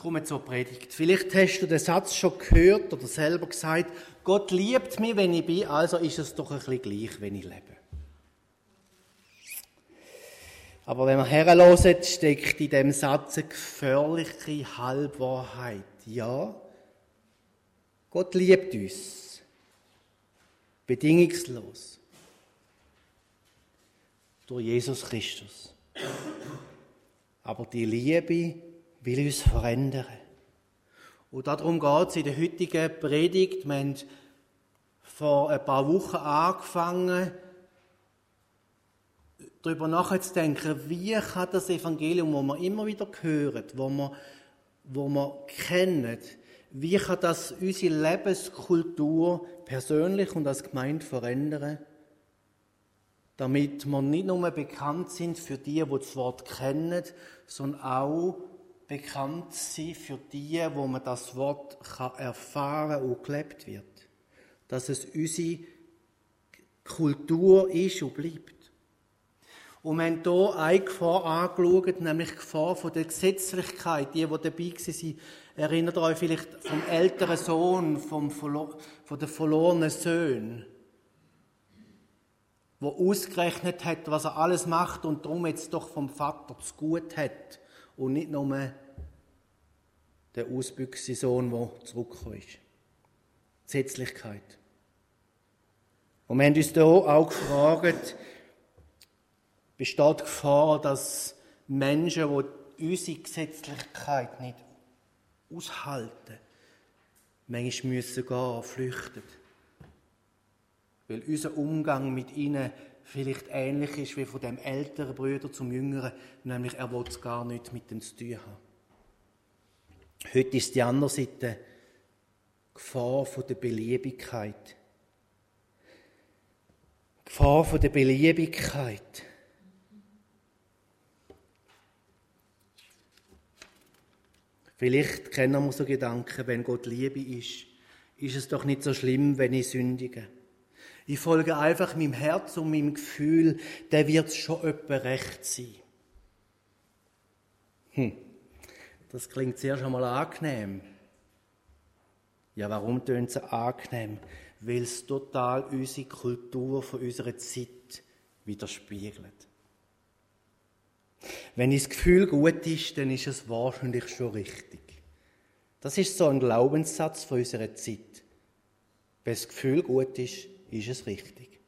komme zur Predigt. Vielleicht hast du den Satz schon gehört oder selber gesagt, Gott liebt mich, wenn ich bin, also ist es doch ein bisschen gleich, wenn ich lebe. Aber wenn wir herhören, steckt in diesem Satz eine gefährliche Halbwahrheit. Ja, Gott liebt uns. Bedingungslos. Durch Jesus Christus. Aber die Liebe will uns verändern. Und darum geht es in der heutigen Predigt. Wir haben vor ein paar Wochen angefangen, darüber nachzudenken, wie kann das Evangelium, das wir immer wieder hören, wo wir kennen, wie kann das unsere Lebenskultur persönlich und als Gemeinde verändern, damit wir nicht nur bekannt sind für die das Wort kennen, sondern auch bekannt sind für die, wo man das Wort erfahren und gelebt wird. Dass es unsere Kultur ist und bleibt. Und wir haben hier eine Gefahr angeschaut, nämlich die Gefahr von der Gesetzlichkeit. Die dabei waren, erinnert euch vielleicht vom älteren Sohn, von den verlorenen Söhnen, der ausgerechnet hat, was er alles macht und darum jetzt doch vom Vater zu gut hat und nicht nur der ausbüchse Sohn, der zurückgekommen ist. Gesetzlichkeit. Und wir haben uns hier auch gefragt, besteht die Gefahr, dass Menschen, die unsere Gesetzlichkeit nicht aushalten, manchmal müssen gehen, flüchten. Weil unser Umgang mit ihnen vielleicht ähnlich ist wie von dem älteren Bruder zum jüngeren, nämlich er will es gar nicht mit dem zu tun haben. Heute ist die andere Seite die Gefahr von der Beliebigkeit. Die Gefahr von der Beliebigkeit. Vielleicht kennen wir so Gedanken, wenn Gott Liebe ist es doch nicht so schlimm, wenn ich sündige. Ich folge einfach meinem Herz und meinem Gefühl, der wird schon etwa recht sein. Das klingt zuerst einmal angenehm. Ja, warum tönt es angenehm? Weil es total unsere Kultur von unserer Zeit widerspiegelt. Wenn das Gefühl gut ist, dann ist es wahrscheinlich schon richtig. Das ist so ein Glaubenssatz von unserer Zeit. Wenn das Gefühl gut ist es richtig.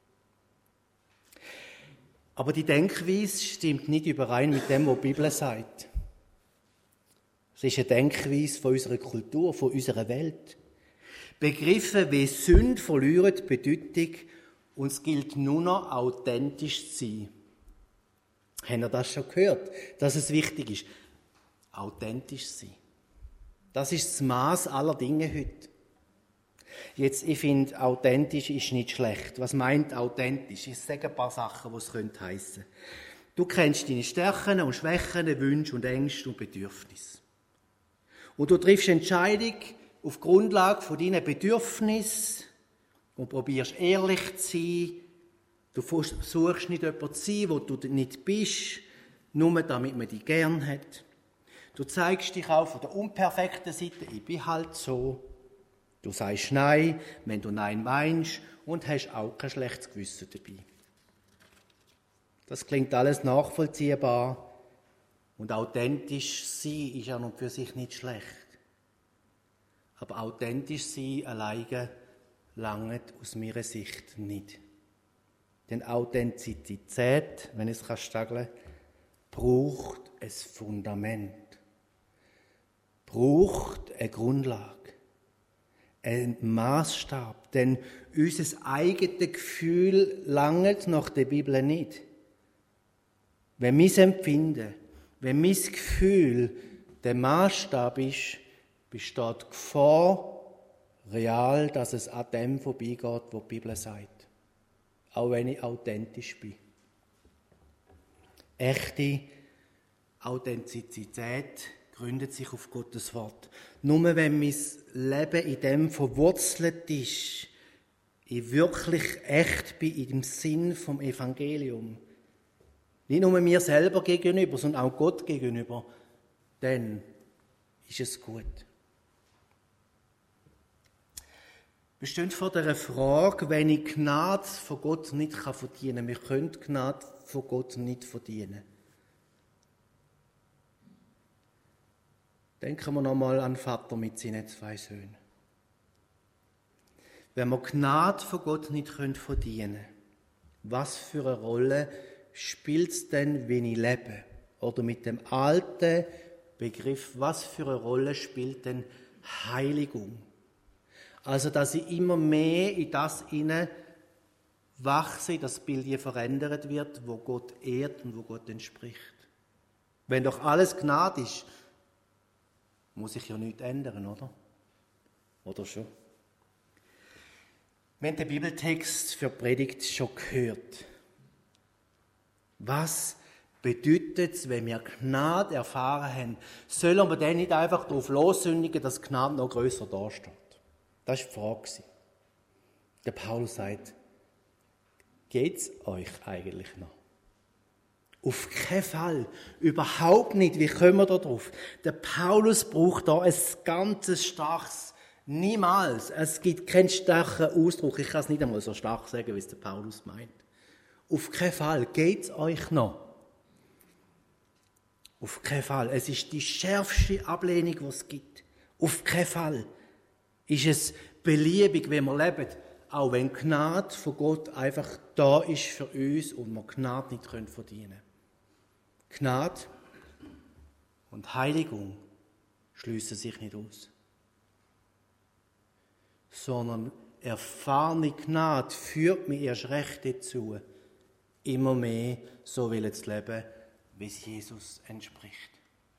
Aber die Denkweise stimmt nicht überein mit dem, was die Bibel sagt. Es ist eine Denkweise von unserer Kultur, von unserer Welt. Begriffe wie Sünde verlieren die Bedeutung und es gilt nur noch authentisch zu sein. Habt ihr das schon gehört, dass es wichtig ist? Authentisch sein. Das ist das Maß aller Dinge heute. Jetzt, ich finde, authentisch ist nicht schlecht. Was meint authentisch? Ich sage ein paar Sachen, die es heissen könnte. Du kennst deine Stärken und Schwächen, Wünsche und Ängste und Bedürfnisse. Und du triffst Entscheidungen auf Grundlage von deinen Bedürfnissen und probierst ehrlich zu sein. Du versuchst nicht jemand zu sein, wo du nicht bist, nur damit man dich gern hat. Du zeigst dich auch von der unperfekten Seite, ich bin halt so. Du sagst Nein, wenn du Nein meinst und hast auch kein schlechtes Gewissen dabei. Das klingt alles nachvollziehbar und authentisch sein ist an und für sich nicht schlecht. Aber authentisch sein alleine langt aus meiner Sicht nicht. Denn Authentizität, wenn ich es stageln kann, braucht ein Fundament. Braucht eine Grundlage. Ein Maßstab. Denn unser eigenes Gefühl langt nach der Bibel nicht. Wenn mein Empfinden, wenn mein Gefühl der Maßstab ist, besteht die Gefahr real, dass es an dem vorbeigeht, was die Bibel sagt. Auch wenn ich authentisch bin. Echte Authentizität gründet sich auf Gottes Wort. Nur wenn mein Leben in dem verwurzelt ist, ich wirklich echt bin im Sinn vom Evangelium, nicht nur mir selber gegenüber, sondern auch Gott gegenüber, dann ist es gut. Wir stehen vor der Frage, wenn ich Gnade von Gott nicht verdienen kann. Wir können Gnade von Gott nicht verdienen. Denken wir nochmal an den Vater mit seinen 2 Söhnen. Wenn wir Gnade von Gott nicht verdienen können, was für eine Rolle spielt es denn, wenn ich lebe? Oder mit dem alten Begriff, was für eine Rolle spielt denn Heiligung? Also, dass ich immer mehr in das wachse, das Bild hier verändert wird, wo Gott ehrt und wo Gott entspricht. Wenn doch alles Gnade ist, muss ich ja nichts ändern, oder? Oder schon? Wir haben den Bibeltext für die Predigt schon gehört. Was bedeutet es, wenn wir Gnade erfahren haben? Sollen wir dann nicht einfach darauf lossündigen, dass Gnade noch grösser dasteht? Das war die Frage. Der Paulus sagt, geht es euch eigentlich noch? Auf keinen Fall. Überhaupt nicht. Wie kommen wir da drauf? Der Paulus braucht da ein ganz starkes Niemals. Es gibt keinen starken Ausdruck. Ich kann es nicht einmal so stark sagen, wie es der Paulus meint. Auf keinen Fall. Geht es euch noch? Auf keinen Fall. Es ist die schärfste Ablehnung, die es gibt. Auf keinen Fall ist es beliebig, wenn wir leben, auch wenn Gnade von Gott einfach da ist für uns und wir Gnade nicht verdienen können. Gnade und Heiligung schliessen sich nicht aus. Sondern erfahrene Gnade führt mich erst recht dazu, immer mehr so zu leben, wie es Jesus entspricht.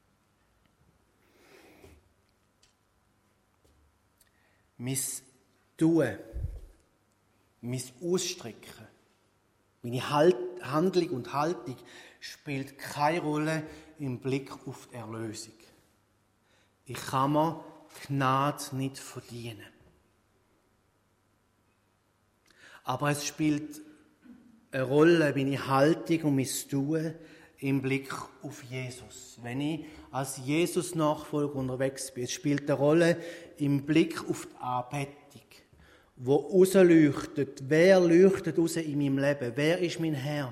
Mein Tun, mein Ausstrecken, meine Handlung und Haltung spielt keine Rolle im Blick auf die Erlösung. Ich kann mir Gnade nicht verdienen. Aber es spielt eine Rolle, meine Haltung und mein Tun im Blick auf Jesus. Wenn ich als Jesus-Nachfolger unterwegs bin, es spielt eine Rolle im Blick auf die Anbetung, wo rausleuchtet. Wer leuchtet raus in meinem Leben? Wer ist mein Herr?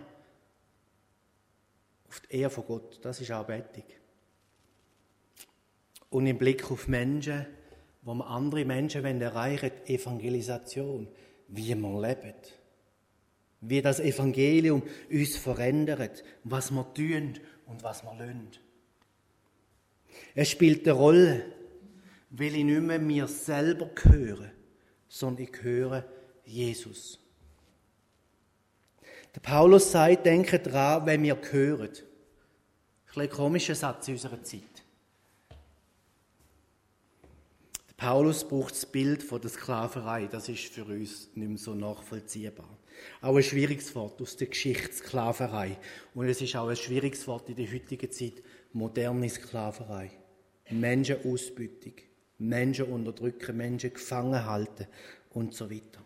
Auf die Ehre von Gott, das ist Anbetung. Und im Blick auf Menschen, wo wir andere Menschen erreichen wollen, Evangelisation, wie wir leben. Wie das Evangelium uns verändert, was wir tun und was wir lassen. Es spielt eine Rolle, weil ich nicht mehr mir selber gehöre, sondern ich gehöre Jesus. Der Paulus sagt, denke daran, wenn wir gehören. Ein komischer Satz in unserer Zeit. Der Paulus braucht das Bild von der Sklaverei. Das ist für uns nicht mehr so nachvollziehbar. Auch ein schwieriges Wort aus der Geschichte Sklaverei. Und es ist auch ein schwieriges Wort in der heutigen Zeit, moderne Sklaverei. Menschenausbeutung, Menschen unterdrücken, Menschen gefangen halten und so weiter.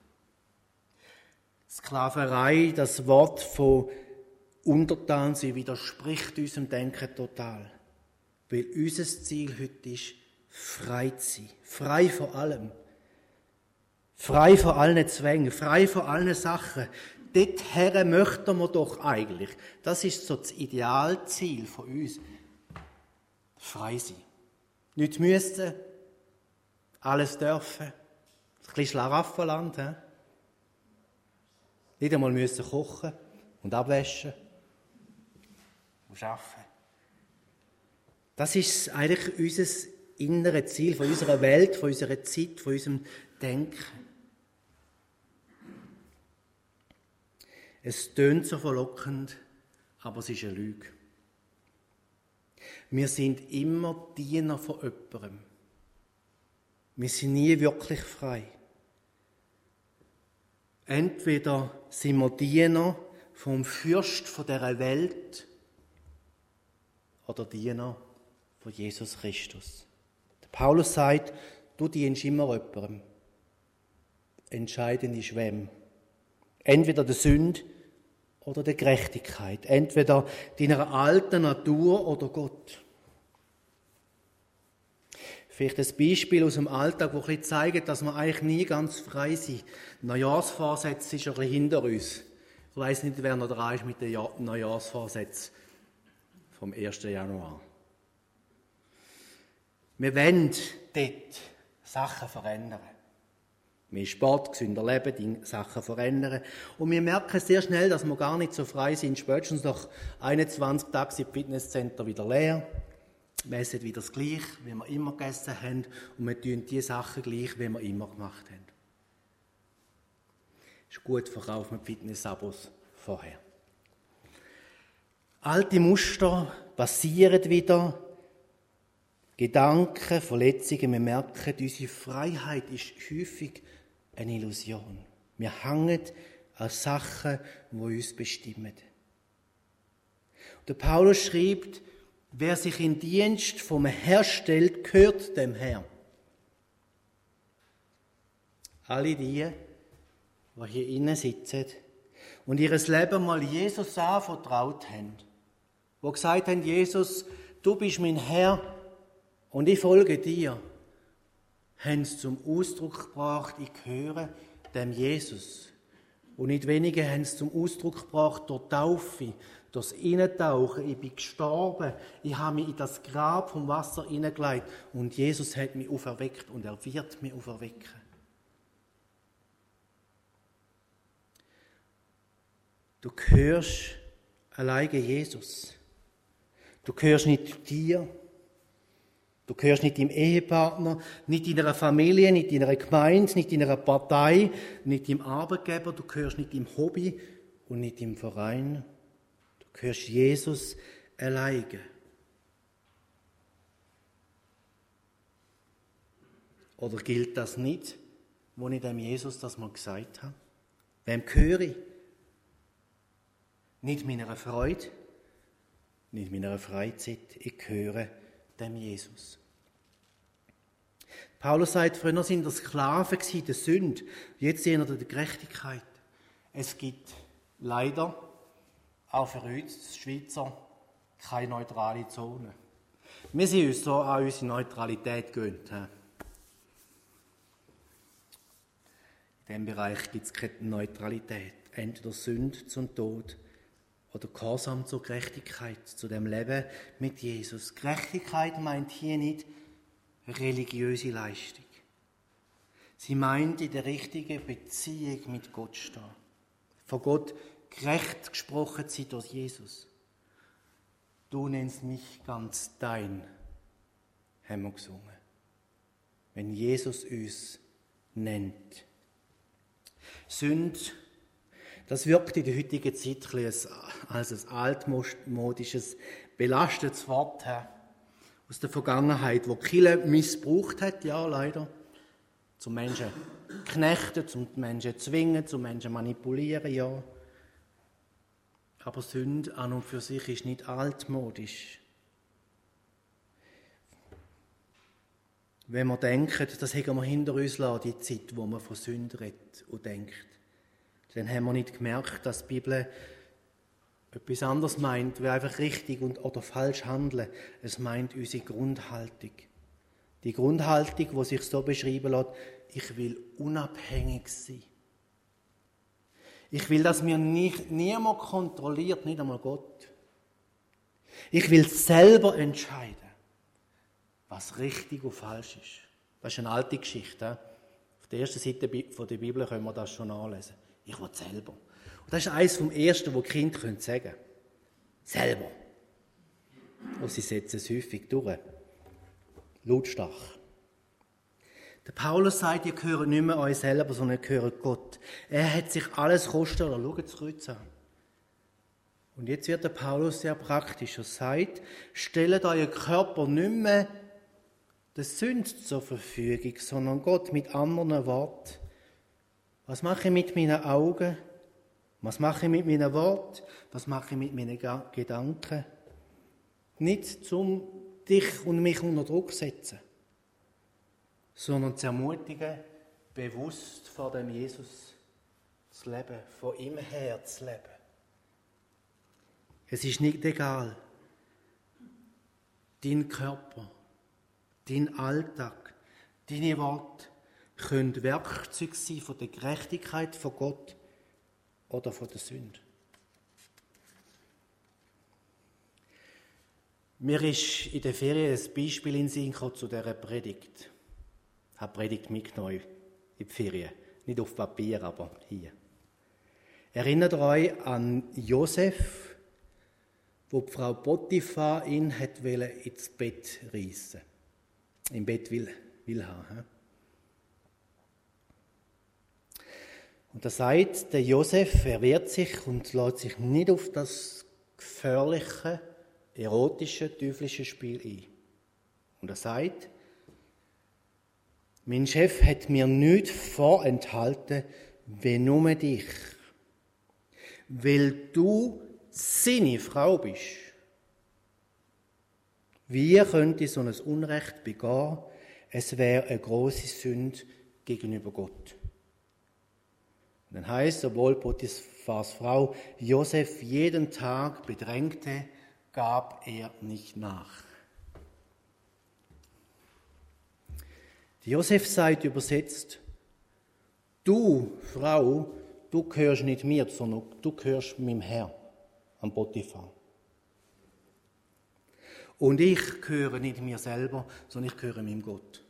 Sklaverei, das Wort von Untertansein, widerspricht unserem Denken total. Weil unser Ziel heute ist, frei zu sein. Frei von allem. Frei von allen Zwängen, frei von allen Sachen. Dorthin möchten wir doch eigentlich. Das ist so das Idealziel von uns. Frei sein. Nichts müssen, alles dürfen. Ein bisschen Schlaraffenland. Nicht einmal müssen kochen und abwaschen und arbeiten. Das ist eigentlich unser inneres Ziel von unserer Welt, von unserer Zeit, von unserem Denken. Es tönt so verlockend, aber es ist eine Lüge. Wir sind immer Diener von jemandem. Wir sind nie wirklich frei. Entweder sind wir Diener vom Fürst von dieser Welt oder Diener von Jesus Christus. Der Paulus sagt, du dienst immer jemandem. Entscheidend ist wem. Entweder der Sünde oder der Gerechtigkeit. Entweder deiner alten Natur oder Gott. Vielleicht ein Beispiel aus dem Alltag, das ein bisschen zeigt, dass wir eigentlich nie ganz frei sind. Neujahrsvorsätze ist ein bisschen hinter uns. Ich weiss nicht, wer noch dran ist mit den Neujahrsvorsätzen vom 1. Januar. Wir wollen dort Sachen verändern. Mehr Sport, gesünder leben, die Sachen verändern. Und wir merken sehr schnell, dass wir gar nicht so frei sind. Spätestens nach 21 Tagen sind die Fitnesscenter wieder leer. Wir essen wieder das Gleiche, wie wir immer gegessen haben. Und wir tun die Sachen gleich, wie wir immer gemacht haben. Ist gut, verkaufen wir Fitnessabos vorher. Alte Muster passieren wieder. Gedanken, Verletzungen. Wir merken, unsere Freiheit ist häufig eine Illusion. Wir hängen an Sachen, die uns bestimmen. Der Paulus schreibt, wer sich in Dienst vom Herrn stellt, gehört dem Herrn. Alle die hier innen sitzen und ihr Leben mal Jesus anvertraut haben, die gesagt haben, Jesus, du bist mein Herr und ich folge dir, haben es zum Ausdruck gebracht, ich gehöre dem Jesus. Und nicht wenige haben es zum Ausdruck gebracht durch Taufe, durch das Eintauchen. Ich bin gestorben, ich habe mich in das Grab vom Wasser hineingelegt und Jesus hat mich auferweckt und er wird mich auferwecken. Du gehörst alleine Jesus. Du gehörst nicht dir. Du gehörst nicht deinem Ehepartner, nicht deiner Familie, nicht deiner Gemeinde, nicht deiner Partei, nicht deinem Arbeitgeber. Du gehörst nicht deinem Hobby und nicht deinem Verein. Du gehörst Jesus alleine. Oder gilt das nicht, wo ich dem Jesus das mal gesagt habe? Wem gehöre ich? Nicht meiner Freude, nicht meiner Freizeit. Ich gehöre dem Jesus. Paulus sagt, früher sind wir Sklaven der Sünde, jetzt sehen wir der Gerechtigkeit. Es gibt leider auch für uns Schweizer keine neutrale Zone. Wir sind uns so an unsere Neutralität gewöhnt. In diesem Bereich gibt es keine Neutralität. Entweder Sünde zum Tod oder Gehorsam zur Gerechtigkeit, zu dem Leben mit Jesus. Gerechtigkeit meint hier nicht religiöse Leistung. Sie meint in der richtigen Beziehung mit Gott stehen. Von Gott gerecht gesprochen sein durch Jesus. Du nennst mich ganz dein, haben wir gesungen. Wenn Jesus uns nennt. Sünde, das wirkt in der heutigen Zeit als ein altmodisches, belastetes Wort aus der Vergangenheit, wo die Kirche missbraucht hat, ja leider, zum Menschen knechten, zum Menschen zwingen, zum Menschen manipulieren, ja. Aber Sünde an und für sich ist nicht altmodisch. Wenn wir denken, das haben wir hinter uns lassen, die Zeit, wo man von Sünde redet und denkt, dann haben wir nicht gemerkt, dass die Bibel etwas anderes meint, wie einfach richtig oder falsch handeln. Es meint unsere Grundhaltung. Die Grundhaltung, die sich so beschreiben lässt, ich will unabhängig sein. Ich will, dass mir niemand kontrolliert, nicht einmal Gott. Ich will selber entscheiden, was richtig und falsch ist. Das ist eine alte Geschichte. Auf der ersten Seite der Bibel können wir das schon nachlesen. Ich will selber. Und das ist eines vom Ersten, was die Kinder sagen können. Selber. Und sie setzen es häufig durch. Lautstark. Der Paulus sagt, ihr gehört nicht mehr euch selber, sondern ihr gehört Gott. Er hat sich alles kosten lassen. Schaut das Kreuz an. Und jetzt wird der Paulus sehr praktisch. Er sagt, stellt euren Körper nicht mehr der Sünde zur Verfügung, sondern Gott mit anderen Worten. Was mache ich mit meinen Augen? Was mache ich mit meinen Worten? Was mache ich mit meinen Gedanken? Nicht zum dich und mich unter Druck setzen, sondern zu ermutigen, bewusst vor dem Jesus zu leben, von ihm her zu leben. Es ist nicht egal. Dein Körper, dein Alltag, deine Worte können Werkzeuge sein von der Gerechtigkeit von Gott oder von der Sünde. Mir ist in der Ferien ein Beispiel in den Sinn gekommen zu dieser Predigt. Ich habe die Predigt mitgenommen in die Ferien. Nicht auf Papier, aber hier. Erinnert euch an Josef, wo die Frau Potiphar ihn ins Bett reissen. Im Bett will haben. Und da sagt der Josef, er wehrt sich und lässt sich nicht auf das gefährliche, erotische, teuflische Spiel ein. Und er sagt, mein Chef hat mir nichts vorenthalten, wenn nur dich. Weil du seine Frau bist. Wie könnte so ein Unrecht begehen? Es wäre eine grosse Sünde gegenüber Gott. Und dann heisst, obwohl Potiphars Frau Josef jeden Tag bedrängte, gab er nicht nach. Josef sagt übersetzt, du, Frau, du gehörst nicht mir, sondern du gehörst meinem Herrn, am Potiphar. Und ich gehöre nicht mir selber, sondern ich gehöre meinem Gott.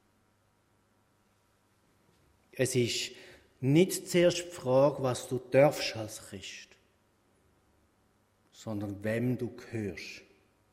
Es ist nicht zuerst die Frage, was du darfst als Christ, sondern wem du gehörst.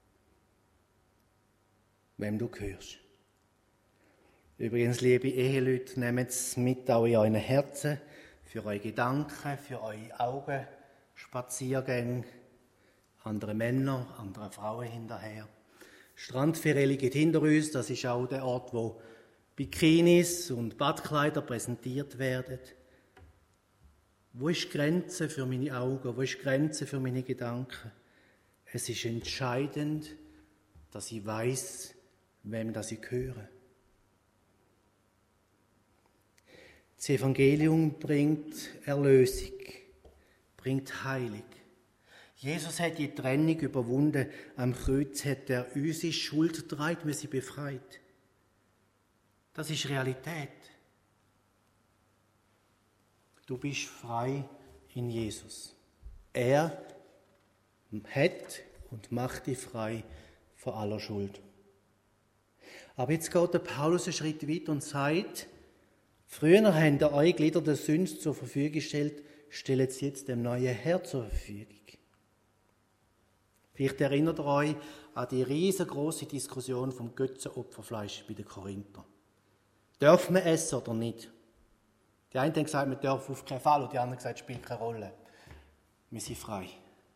Wem du gehörst. Übrigens, liebe Eheleute, nehmt es mit auch in euren Herzen, für eure Gedanken, für eure Augen, Spaziergänge, andere Männer, andere Frauen hinterher. Strandferien liegen hinter uns, das ist auch der Ort, wo Bikinis und Badkleider präsentiert werden. Wo ist die Grenze für meine Augen? Wo ist die Grenze für meine Gedanken? Es ist entscheidend, dass ich weiss, wem das ich gehöre. Das Evangelium bringt Erlösung, bringt Heilung. Jesus hat die Trennung überwunden. Am Kreuz hat er unsere Schuld getragen, wir sind befreit. Das ist Realität. Du bist frei in Jesus. Er hat und macht dich frei von aller Schuld. Aber jetzt geht der Paulus einen Schritt weiter und sagt, früher haben eure Glieder der Sünde zur Verfügung gestellt, stellt sie jetzt dem neuen Herr zur Verfügung. Vielleicht erinnert ihr euch an die riesengroße Diskussion vom Götzenopferfleisch bei den Korinther. Darf man essen oder nicht? Die einen haben gesagt, man darf auf keinen Fall, und die anderen haben gesagt, es spielt keine Rolle. Wir sind frei.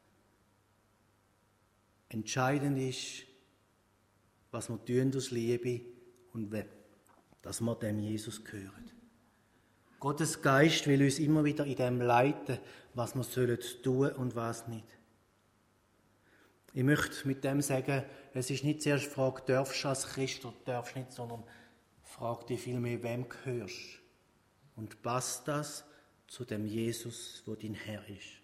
Entscheidend ist, was wir tun aus Liebe und dass wir dem Jesus gehören. Gottes Geist will uns immer wieder in dem leiten, was wir tun und was nicht. Ich möchte mit dem sagen, es ist nicht zuerst die Frage, darfst du als Christ oder darfst du nicht, sondern frag dich vielmehr, wem gehörst du? Und passt das zu dem Jesus, wo dein Herr ist?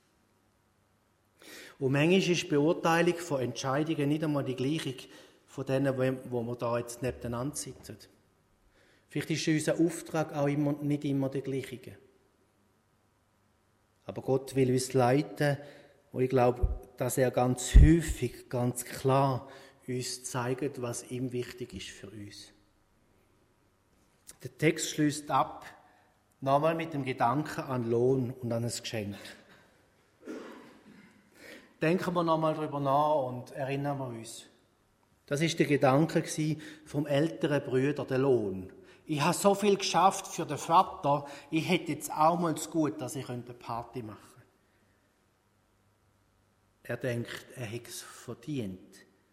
Und manchmal ist die Beurteilung von Entscheidungen nicht einmal die gleiche von denen, wo wir da jetzt nebeneinander sitzen. Vielleicht ist unser Auftrag auch nicht immer der gleiche. Aber Gott will uns leiten, und ich glaube, dass er ganz häufig, ganz klar uns zeigt, was ihm wichtig ist für uns. Der Text schließt ab, nochmal mit dem Gedanken an Lohn und an ein Geschenk. Denken wir nochmal darüber nach und erinnern wir uns. Das war der Gedanke vom älteren Bruder, der Lohn. Ich habe so viel geschafft für den Vater, ich hätte jetzt auch mal das Gut, dass ich eine Party machen könnte. Er denkt, er hätte es verdient.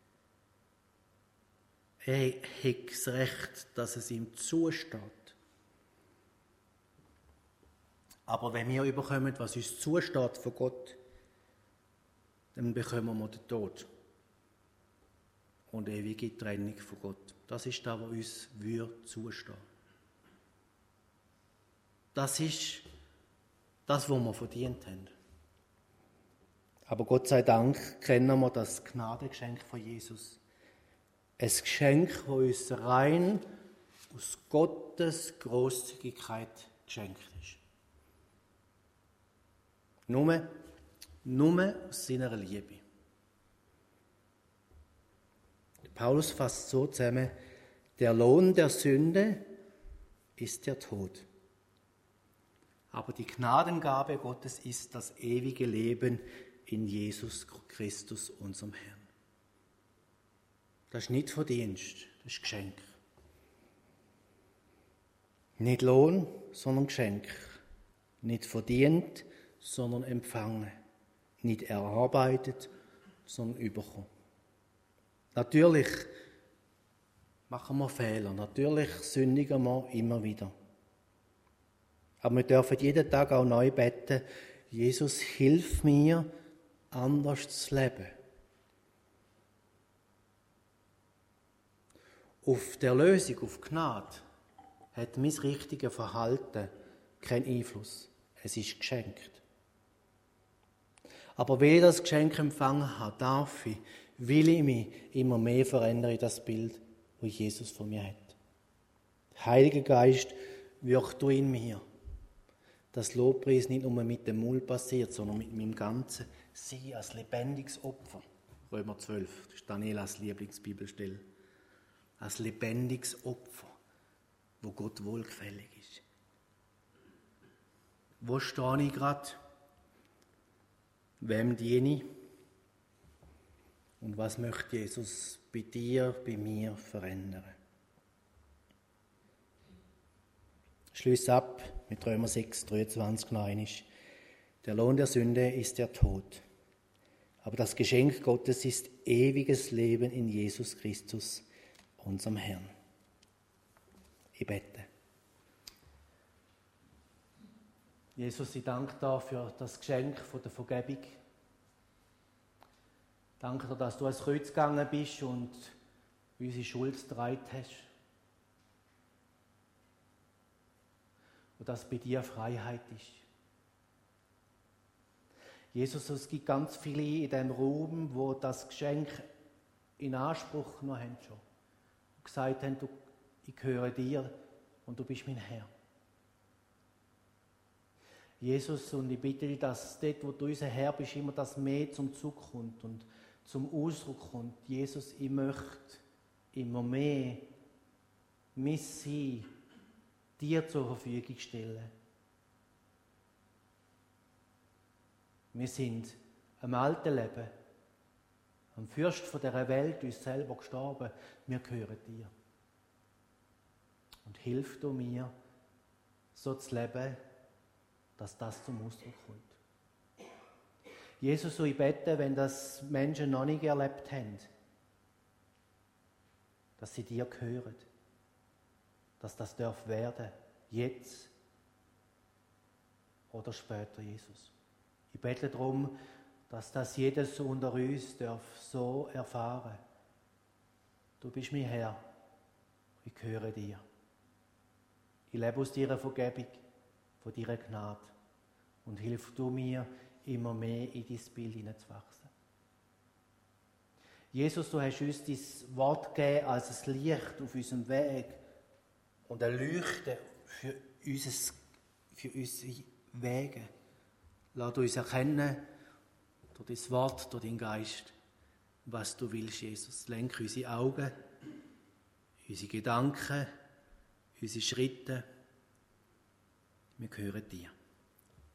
Er hat das Recht, dass es ihm zusteht. Aber wenn wir überkommen, was uns zusteht von Gott, dann bekommen wir den Tod und ewige Trennung von Gott. Das ist das, was uns zustehen. Das ist das, was wir verdient haben. Aber Gott sei Dank kennen wir das Gnadengeschenk von Jesus. Ein Geschenk, das uns rein aus Gottes Grosszügigkeit geschenkt ist. Nur aus seiner Liebe. Paulus fasst so zusammen: Der Lohn der Sünde ist der Tod. Aber die Gnadengabe Gottes ist das ewige Leben in Jesus Christus, unserem Herrn. Das ist nicht Verdienst, das ist Geschenk. Nicht Lohn, sondern Geschenk. Nicht verdient, sondern empfangen. Nicht erarbeitet, sondern bekommen. Natürlich machen wir Fehler, natürlich sündigen wir immer wieder. Aber wir dürfen jeden Tag auch neu beten: Jesus, hilf mir, anders zu leben. Auf die Erlösung, auf die Gnade, hat mein richtiges Verhalten keinen Einfluss. Es ist geschenkt. Aber weil ich das Geschenk empfangen habe, darf ich, will ich mich immer mehr verändern in das Bild, das Jesus von mir hat. Der Heilige Geist wirkt in mir. Das Lobpreis nicht nur mit dem Mund passiert, sondern mit meinem ganzen Sein als lebendiges Opfer. Römer 12, das ist Danielas Lieblingsbibelstelle. Als lebendiges Opfer, wo Gott wohlgefällig ist. Wo stehe ich gerade? Wem diene ich? Und was möchte Jesus bei dir, bei mir verändern? Schließ ab mit Römer 6, 23 noch einmal. Der Lohn der Sünde ist der Tod. Aber das Geschenk Gottes ist ewiges Leben in Jesus Christus, unserem Herrn. Ich bete. Jesus, ich danke dir für das Geschenk der Vergebung. Danke dir, dass du ans Kreuz gegangen bist und unsere Schuld getragen hast. Und dass bei dir Freiheit ist. Jesus, es gibt ganz viele in diesem Raum, wo das Geschenk in Anspruch genommen haben schon. Und gesagt haben, ich gehöre dir und du bist mein Herr. Jesus, und ich bitte dich, dass dort, wo du unser Herr bist, immer das mehr zum Zug kommt und zum Ausdruck kommt. Jesus, ich möchte immer mehr mein Sein dir zur Verfügung stellen. Wir sind am alten Leben, am Fürst von dieser Welt, uns selber gestorben. Wir gehören dir. Und hilf du mir, so zu leben, dass das zum Ausdruck kommt. Jesus, so ich bete, wenn das Menschen noch nicht erlebt haben, dass sie dir gehören, dass das darf werden, jetzt oder später, Jesus. Ich bete darum, dass das jedes unter uns darf so erfahren. Du bist mein Herr, ich gehöre dir. Ich lebe aus deiner Vergebung, von deiner Gnade und hilf du mir, immer mehr in dein Bild hineinzuwachsen. Jesus, du hast uns dein Wort gegeben als ein Licht auf unserem Weg und ein Leuchten für unsere Wege. Lass uns erkennen, durch dein Wort, durch deinen Geist, was du willst, Jesus. Lenke unsere Augen, unsere Gedanken, unsere Schritte. Wir gehören dir.